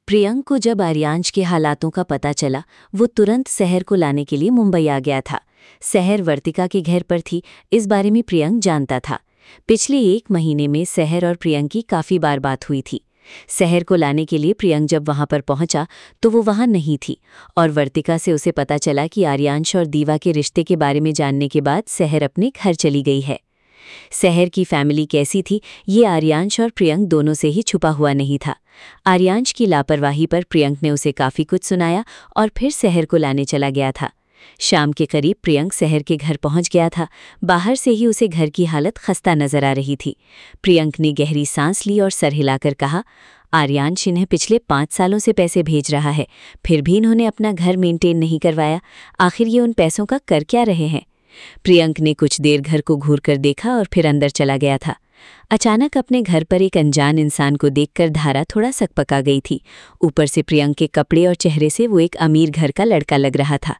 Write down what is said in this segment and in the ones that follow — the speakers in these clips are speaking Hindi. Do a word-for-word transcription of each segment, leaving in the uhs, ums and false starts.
प्रियंक को जब आर्यांश के हालातों का पता चला, वो तुरंत सहर को लाने के लिए मुंबई आ गया था। सहर वर्तिका के घर पर थी, इस बारे में प्रियंक जानता था। पिछले एक महीने में सहर और प्रियंक की काफ़ी बार बात हुई थी। सहर को लाने के लिए प्रियंक जब वहां पर पहुंचा तो वो वहां नहीं थी, और वर्तिका से उसे पता चला कि आर्यांश और दीवा के रिश्ते के बारे में जानने के बाद सहर अपने घर चली गई है। सहर की फैमिली कैसी थी, ये आर्यांश और प्रियंक दोनों से ही छुपा हुआ नहीं था। आर्यांश की लापरवाही पर प्रियंक ने उसे काफ़ी कुछ सुनाया और फिर सहर को लाने चला गया था। शाम के करीब प्रियंक सहर के घर पहुंच गया था। बाहर से ही उसे घर की हालत खस्ता नजर आ रही थी। प्रियंक ने गहरी सांस ली और सर हिलाकर कहा, आर्यांश इन्हें पिछले पाँच सालों से पैसे भेज रहा है, फिर भी इन्होंने अपना घर मेंटेन नहीं करवाया। आखिर ये उन पैसों का कर क्या रहे हैं? प्रियंक ने कुछ देर घर को घूर कर देखा और फिर अंदर चला गया था। अचानक अपने घर पर एक अनजान इंसान को देखकर धारा थोड़ा सकपका गई थी। ऊपर से प्रियंक के कपड़े और चेहरे से वो एक अमीर घर का लड़का लग रहा था।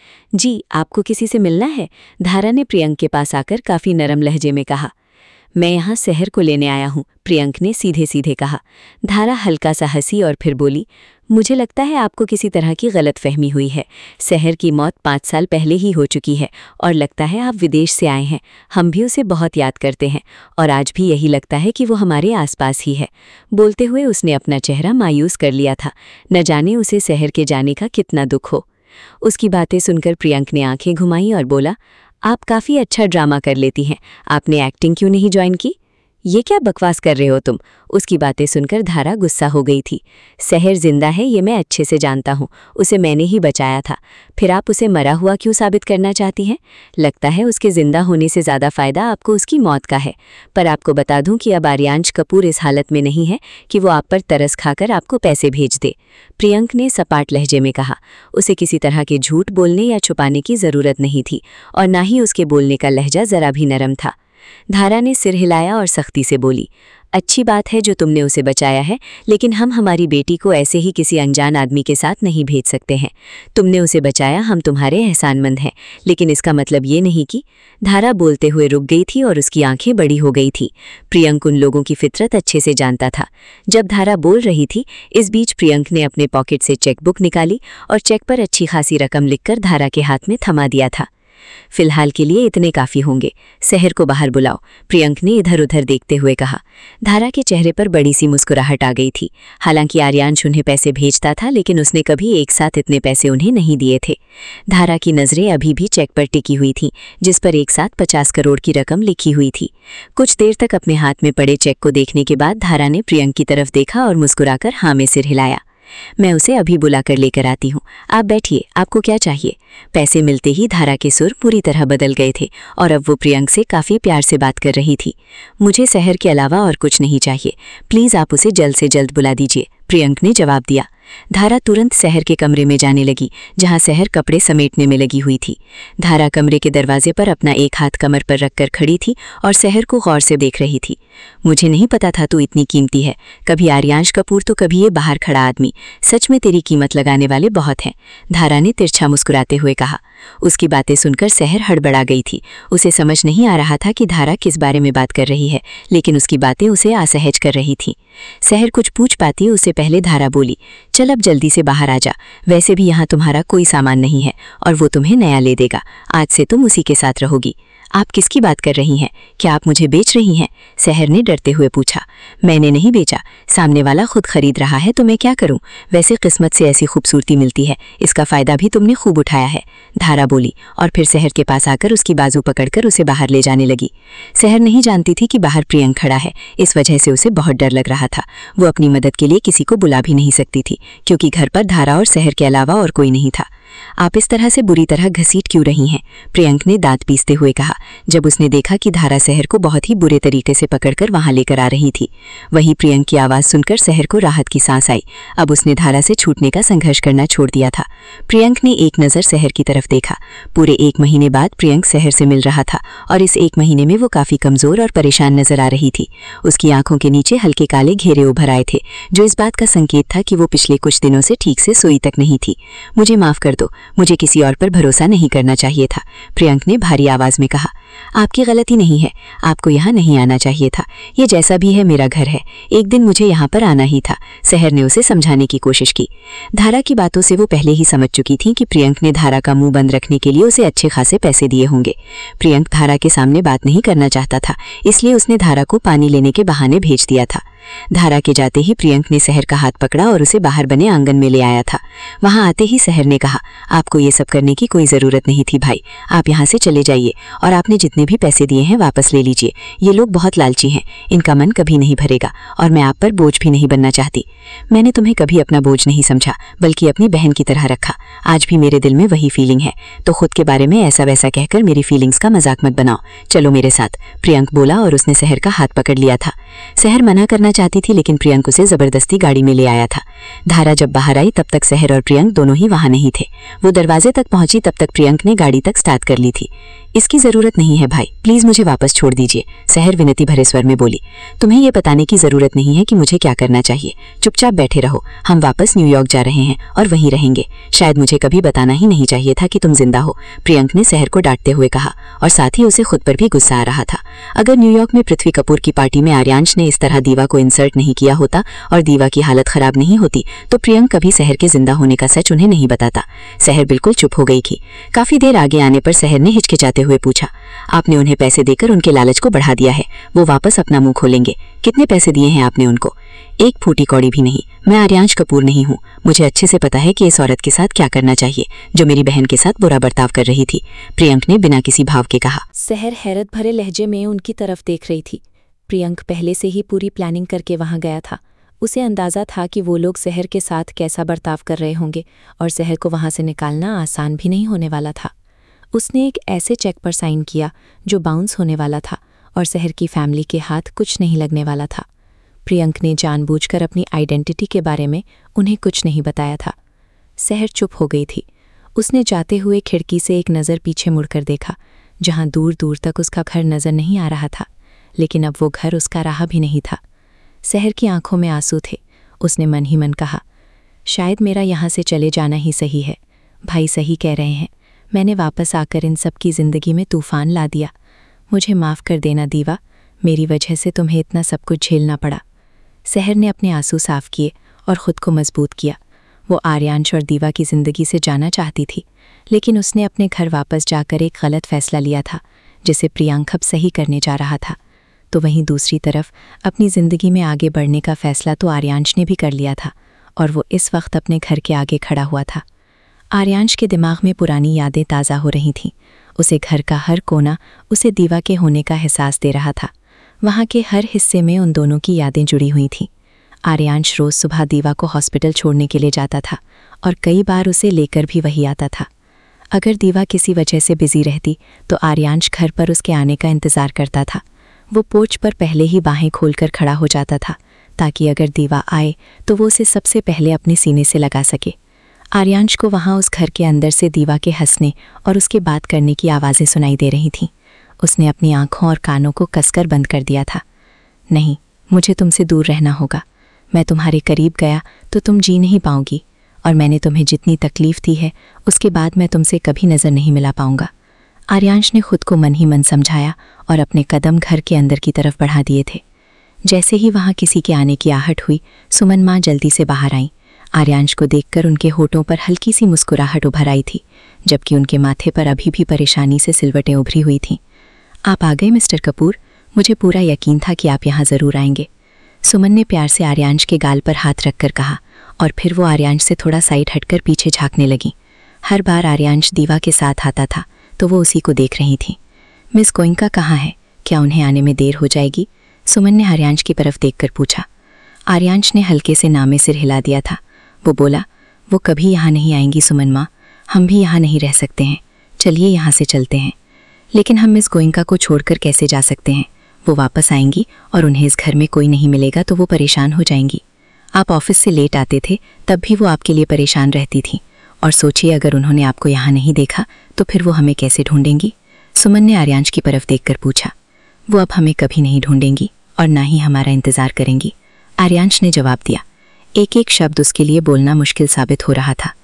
जी, आपको किसी से मिलना है? धारा ने प्रियंक के पास आकर काफ़ी नरम लहजे में कहा। मैं यहाँ सहर को लेने आया हूँ, प्रियंक ने सीधे सीधे कहा। धारा हल्का सा हंसी और फिर बोली, मुझे लगता है आपको किसी तरह की गलतफहमी हुई है। सहर की मौत पाँच साल पहले ही हो चुकी है और लगता है आप विदेश से आए हैं। हम भी उसे बहुत याद करते हैं और आज भी यही लगता है कि वो हमारे आसपास ही है। बोलते हुए उसने अपना चेहरा मायूस कर लिया था। न जाने उसे सहर के जाने का कितना दुख हो। उसकी बातें सुनकर प्रियंक ने आंखें घुमाई और बोला, आप काफ़ी अच्छा ड्रामा कर लेती हैं। आपने एक्टिंग क्यों नहीं ज्वाइन की? ये क्या बकवास कर रहे हो तुम? उसकी बातें सुनकर धारा गुस्सा हो गई थी। सहर जिंदा है, ये मैं अच्छे से जानता हूँ। उसे मैंने ही बचाया था। फिर आप उसे मरा हुआ क्यों साबित करना चाहती हैं? लगता है उसके जिंदा होने से ज़्यादा फ़ायदा आपको उसकी मौत का है। पर आपको बता दूं कि अब आर्यांश कपूर इस हालत में नहीं है कि वो आप पर तरस खाकर आपको पैसे भेज दे, प्रियंक ने सपाट लहजे में कहा। उसे किसी तरह के झूठ बोलने या छुपाने की ज़रूरत नहीं थी और ना ही उसके बोलने का लहजा ज़रा भी नरम था। धारा ने सिर हिलाया और सख्ती से बोली, अच्छी बात है जो तुमने उसे बचाया है, लेकिन हम हमारी बेटी को ऐसे ही किसी अनजान आदमी के साथ नहीं भेज सकते हैं। तुमने उसे बचाया, हम तुम्हारे एहसानमंद हैं, लेकिन इसका मतलब ये नहीं कि। धारा बोलते हुए रुक गई थी और उसकी आंखें बड़ी हो गई थी। प्रियंक उन लोगों की फितरत अच्छे से जानता था। जब धारा बोल रही थी, इस बीच प्रियंक ने अपने पॉकेट से चेकबुक निकाली और चेक पर अच्छी खासी रकम लिखकर धारा के हाथ में थमा दिया था। फिलहाल के लिए इतने काफ़ी होंगे, सहर को बाहर बुलाओ, प्रियंक ने इधर उधर देखते हुए कहा। धारा के चेहरे पर बड़ी सी मुस्कुराहट आ गई थी। हालांकि आर्यांश उन्हें पैसे भेजता था, लेकिन उसने कभी एक साथ इतने पैसे उन्हें नहीं दिए थे। धारा की नज़रें अभी भी चेक पर टिकी हुई थीं, जिस पर एक साथ पचास करोड़ की रकम लिखी हुई थी। कुछ देर तक अपने हाथ में पड़े चेक को देखने के बाद धारा ने प्रियंक की तरफ देखा और मुस्कुराकर हाँ में सिर हिलाया। मैं उसे अभी बुला कर लेकर आती हूँ, आप बैठिए, आपको क्या चाहिए? पैसे मिलते ही धारा के सुर पूरी तरह बदल गए थे और अब वो प्रियंक से काफ़ी प्यार से बात कर रही थी। मुझे सहर के अलावा और कुछ नहीं चाहिए, प्लीज़ आप उसे जल्द से जल्द बुला दीजिए, प्रियंक ने जवाब दिया। धारा तुरंत सहर के कमरे में जाने लगी, जहां सहर कपड़े समेटने में लगी हुई थी। धारा कमरे के दरवाजे पर अपना एक हाथ कमर पर रखकर खड़ी थी और सहर को गौर से देख रही थी। मुझे नहीं पता था तू इतनी कीमती है, कभी आर्यांश कपूर तो कभी ये बाहर खड़ा आदमी। सच में तेरी कीमत लगाने वाले बहुत हैं, धारा ने तिरछा मुस्कुराते हुए कहा। उसकी बातें सुनकर सहर हड़बड़ा गई थी। उसे समझ नहीं आ रहा था कि धारा किस बारे में बात कर रही है, लेकिन उसकी बातें उसे असहज कर रही थीं। सहर कुछ पूछ पाती उससे पहले धारा बोली, चल अब जल्दी से बाहर आ जा, वैसे भी यहाँ तुम्हारा कोई सामान नहीं है और वो तुम्हें नया ले देगा। आज से तुम उसी के साथ रहोगी। आप किसकी बात कर रही हैं? क्या आप मुझे बेच रही हैं? सहर ने डरते हुए पूछा। मैंने नहीं बेचा, सामने वाला खुद खरीद रहा है तो मैं क्या करूं? वैसे किस्मत से ऐसी खूबसूरती मिलती है, इसका फ़ायदा भी तुमने खूब उठाया है, धारा बोली और फिर सहर के पास आकर उसकी बाजू पकड़कर उसे बाहर ले जाने लगी। सहर नहीं जानती थी कि बाहर प्रियंक खड़ा है, इस वजह से उसे बहुत डर लग रहा था। वो अपनी मदद के लिए किसी को बुला भी नहीं सकती थी, क्योंकि घर पर धारा और सहर के अलावा और कोई नहीं था। आप इस तरह से बुरी तरह घसीट क्यों रही हैं? प्रियंक ने दांत पीसते हुए कहा, जब उसने देखा कि धारा सहर को बहुत ही बुरे तरीके से पकड़कर वहां लेकर आ रही थी। वहीं प्रियंक की आवाज़ सुनकर सहर को राहत की सांस आई। अब उसने धारा से छूटने का संघर्ष करना छोड़ दिया था। प्रियंक ने एक नज़र सहर की तरफ देखा। पूरे एक महीने बाद प्रियंक सहर से मिल रहा था और इस एक महीने में वो काफ़ी कमज़ोर और परेशान नजर आ रही थी। उसकी आंखों के नीचे हल्के काले घेरे उभर आए थे, जो इस बात का संकेत था कि वो पिछले कुछ दिनों से ठीक से सोई तक नहीं थी। मुझे माफ़ कर दो, मुझे किसी और पर भरोसा नहीं करना चाहिए था, प्रियंक ने भारी आवाज में कहा। आपकी गलती नहीं है, आपको यहाँ नहीं आना चाहिए था। ये जैसा भी है मेरा घर है, एक दिन मुझे यहाँ पर आना ही था। सहर ने उसे समझाने की कोशिश की। धारा की बातों से वो पहले ही समझ चुकी थी कि प्रियंक ने धारा का मुंह बंद रखने के लिए उसे अच्छे खासे पैसे दिए होंगे। प्रियंक धारा के सामने बात नहीं करना चाहता था, इसलिए उसने धारा को पानी लेने के बहाने भेज दिया था। धारा के जाते ही प्रियंक ने सहर का हाथ पकड़ा और उसे बाहर बने आंगन में ले आया था। वहां आते ही सहर ने कहा, आपको ये सब करने की कोई ज़रूरत नहीं थी भाई, आप यहाँ से चले जाइए और आपने जितने भी पैसे दिए हैं वापस ले लीजिए। ये लोग बहुत लालची हैं, इनका मन कभी नहीं भरेगा और मैं आप पर बोझ भी नहीं बनना चाहती। मैंने तुम्हें कभी अपना बोझ नहीं समझा, बल्कि अपनी बहन की तरह रखा। आज भी मेरे दिल में वही फीलिंग है, तो खुद के बारे में ऐसा वैसा कहकर मेरी फीलिंग्स का मजाक मत बनाओ, चलो मेरे साथ। प्रियंक बोला और उसने सहर का हाथ पकड़ लिया था। सहर मना करना चाहती थी, लेकिन प्रियंक उसे जबरदस्ती गाड़ी में ले आया था। धारा जब बाहर आई तब तक सहर और प्रियंक दोनों ही वहां नहीं थे। वो दरवाजे तक पहुंची तब तक प्रियंक ने गाड़ी तक स्टार्ट कर ली थी। इसकी जरूरत नहीं है भाई, प्लीज मुझे वापस छोड़ दीजिए, सहर विनती भरे स्वर में बोली। तुम्हें यह बताने की जरूरत नहीं है कि मुझे क्या करना चाहिए, चुपचाप बैठे रहो। हम वापस न्यूयॉर्क जा रहे हैं और वहीं रहेंगे। शायद मुझे कभी बताना ही नहीं चाहिए था कि तुम जिंदा हो, प्रियंक ने सहर को डांटते हुए कहा, और साथ ही उसे खुद पर भी गुस्सा आ रहा था। अगर न्यूयॉर्क में पृथ्वी कपूर की पार्टी में आर्यांश ने इस तरह दीवा को इंसल्ट नहीं किया होता और दीवा की हालत खराब नहीं होती, तो प्रियंक कभी सहर के जिंदा होने का सच उन्हें नहीं बताता। सहर बिल्कुल चुप हो गई थी। काफी देर आगे आने पर सहर ने हिचकिचाते हुए पूछा, आपने उन्हें पैसे देकर उनके लालच को बढ़ा दिया है, वो वापस अपना मुंह खोलेंगे। कितने पैसे दिए हैं आपने उनको? एक फूटी कौड़ी भी नहीं। मैं आर्यांश कपूर नहीं हूँ, मुझे अच्छे से पता है कि इस औरत के साथ क्या करना चाहिए जो मेरी बहन के साथ बुरा बर्ताव कर रही थी, प्रियंक ने बिना किसी भाव के कहा। सहर हैरत भरे लहजे में उनकी तरफ देख रही थी। प्रियंक पहले से ही पूरी प्लानिंग करके वहां गया था। उसे अंदाजा था कि वो लोग सहर के साथ कैसा बर्ताव कर रहे होंगे और सहर को वहां से निकालना आसान भी नहीं होने वाला था। उसने एक ऐसे चेक पर साइन किया जो बाउंस होने वाला था और सहर की फैमिली के हाथ कुछ नहीं लगने वाला था। प्रियंक ने जानबूझकर अपनी आइडेंटिटी के बारे में उन्हें कुछ नहीं बताया था। सहर चुप हो गई थी। उसने जाते हुए खिड़की से एक नज़र पीछे मुड़कर देखा, जहां दूर दूर तक उसका घर नज़र नहीं आ रहा था, लेकिन अब वो घर उसका रहा भी नहीं था। सहर की आंखों में आंसू थे। उसने मन ही मन कहा, शायद मेरा यहाँ से चले जाना ही सही है। भाई सही कह रहे हैं, मैंने वापस आकर इन सब की ज़िंदगी में तूफ़ान ला दिया। मुझे माफ़ कर देना दीवा, मेरी वजह से तुम्हें इतना सब कुछ झेलना पड़ा। सहर ने अपने आंसू साफ किए और ख़ुद को मजबूत किया। वो आर्यांश और दीवा की ज़िंदगी से जाना चाहती थी, लेकिन उसने अपने घर वापस जाकर एक गलत फ़ैसला लिया था, जिसे प्रियंक अब सही करने जा रहा था। तो वहीं दूसरी तरफ अपनी ज़िंदगी में आगे बढ़ने का फ़ैसला तो आर्यांश ने भी कर लिया था और वो इस वक्त अपने घर के आगे खड़ा हुआ था। आर्यांश के दिमाग में पुरानी यादें ताज़ा हो रही थीं। उसे घर का हर कोना उसे दीवा के होने का एहसास दे रहा था। वहाँ के हर हिस्से में उन दोनों की यादें जुड़ी हुई थीं। आर्यांश रोज़ सुबह दीवा को हॉस्पिटल छोड़ने के लिए जाता था और कई बार उसे लेकर भी वही आता था। अगर दीवा किसी वजह से बिजी रहती तो आर्यांश घर पर उसके आने का इंतज़ार करता था। वो पोर्च पर पहले ही बाहें खोलकर खड़ा हो जाता था, ताकि अगर दीवा आए तो वो उसे सबसे पहले अपने सीने से लगा सके। आर्यांश को वहाँ उस घर के अंदर से दीवा के हंसने और उसके बात करने की आवाज़ें सुनाई दे रही थीं। उसने अपनी आँखों और कानों को कसकर बंद कर दिया था। नहीं, मुझे तुमसे दूर रहना होगा। मैं तुम्हारे करीब गया तो तुम जी नहीं पाओगी, और मैंने तुम्हें जितनी तकलीफ़ दी है उसके बाद मैं तुमसे कभी नज़र नहीं मिला पाऊँगा। आर्यांश ने खुद को मन ही मन समझाया और अपने कदम घर के अंदर की तरफ बढ़ा दिए थे। जैसे ही वहाँ किसी के आने की आहट हुई, सुमन माँ जल्दी से बाहर आईं। आर्यांश को देखकर उनके होठों पर हल्की सी मुस्कुराहट उभर आई थी, जबकि उनके माथे पर अभी भी परेशानी से सिलवटें उभरी हुई थीं। आप आ गए मिस्टर कपूर, मुझे पूरा यकीन था कि आप यहाँ ज़रूर आएंगे, सुमन ने प्यार से आर्यांश के गाल पर हाथ रखकर कहा, और फिर वो आर्यांश से थोड़ा साइड हटकर पीछे झांकने लगी। हर बार आर्यांश दीवा के साथ आता था तो वो उसी को देख रही थी। मिस गोइंका कहाँ है, क्या उन्हें आने में देर हो जाएगी? सुमन ने आर्यांश की तरफ देखकर पूछा। आर्यांश ने हल्के से नामे सिर हिला दिया था। वो बोला, वो कभी यहाँ नहीं आएंगी सुमन माँ, हम भी यहाँ नहीं रह सकते हैं, चलिए यहाँ से चलते हैं। लेकिन हम मिस गोइंका को छोड़कर कैसे जा सकते हैं? वो वापस आएंगी और उन्हें इस घर में कोई नहीं मिलेगा तो वो परेशान हो जाएंगी। आप ऑफिस से लेट आते थे तब भी वो आपके लिए परेशान रहती थी, और सोचिए अगर उन्होंने आपको यहाँ नहीं देखा तो फिर वो हमें कैसे ढूंढेंगी? सुमन ने आर्यांश की तरफ देखकर पूछा। वो अब हमें कभी नहीं ढूंढेंगी और ना ही हमारा इंतज़ार करेंगी, आर्यांश ने जवाब दिया। एक एक शब्द उसके लिए बोलना मुश्किल साबित हो रहा था।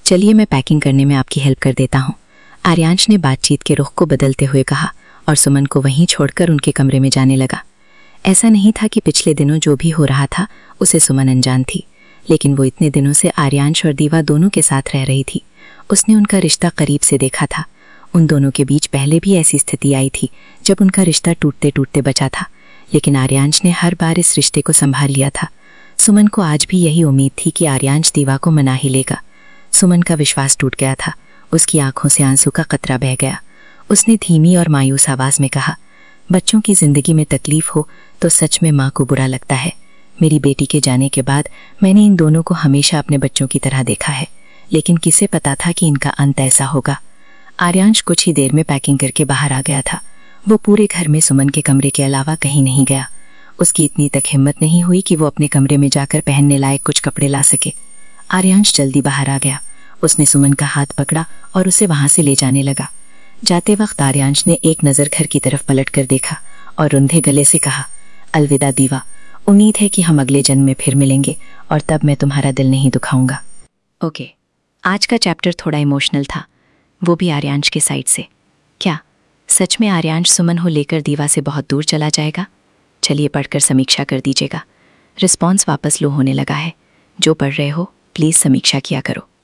चलिए मैं पैकिंग करने में आपकी हेल्प कर देता हूँ, आर्यांश ने बातचीत के रुख को बदलते हुए कहा और सुमन को वहीं छोड़कर उनके कमरे में जाने लगा। ऐसा नहीं था कि पिछले दिनों जो भी हो रहा था उसे सुमन अनजान थी, लेकिन वो इतने दिनों से आर्यांश और दीवा दोनों के साथ रह रही थी। उसने उनका रिश्ता करीब से देखा था। उन दोनों के बीच पहले भी ऐसी स्थिति आई थी जब उनका रिश्ता टूटते टूटते बचा था, लेकिन आर्यांश ने हर बार इस रिश्ते को संभाल लिया था। सुमन को आज भी यही उम्मीद थी कि आर्यांश दीवा को मना ही लेगा। सुमन का विश्वास टूट गया था। उसकी आंखों से आंसू का कतरा बह गया। उसने धीमी और मायूस आवाज में कहा, बच्चों की जिंदगी में तकलीफ हो तो सच में माँ को बुरा लगता है। मेरी बेटी के जाने के बाद मैंने इन दोनों को हमेशा अपने बच्चों की तरह देखा है, लेकिन किसे पता था कि इनका अंत ऐसा होगा। आर्यांश कुछ ही देर में पैकिंग करके बाहर आ गया था। वो पूरे घर में सुमन के कमरे के अलावा कहीं नहीं गया। उसकी इतनी तक हिम्मत नहीं हुई कि वो अपने कमरे में जाकर पहनने लायक कुछ कपड़े ला सके। आर्यांश जल्दी बाहर आ गया। उसने सुमन का हाथ पकड़ा और उसे वहां से ले जाने लगा। जाते वक्त आर्यांश ने एक नज़र घर की तरफ पलट कर देखा और रुंधे गले से कहा, अलविदा दीवा, उम्मीद है कि हम अगले जन्म में फिर मिलेंगे और तब मैं तुम्हारा दिल नहीं दुखाऊंगा। ओके, आज का चैप्टर थोड़ा इमोशनल था, वो भी आर्यांश के साइड से। क्या सच में आर्यांश सुमन को लेकर दीवा से बहुत दूर चला जाएगा? चलिए पढ़कर समीक्षा कर दीजिएगा। रिस्पॉन्स वापस लो होने लगा है। जो पढ़ रहे हो प्लीज़ समीक्षा किया करो।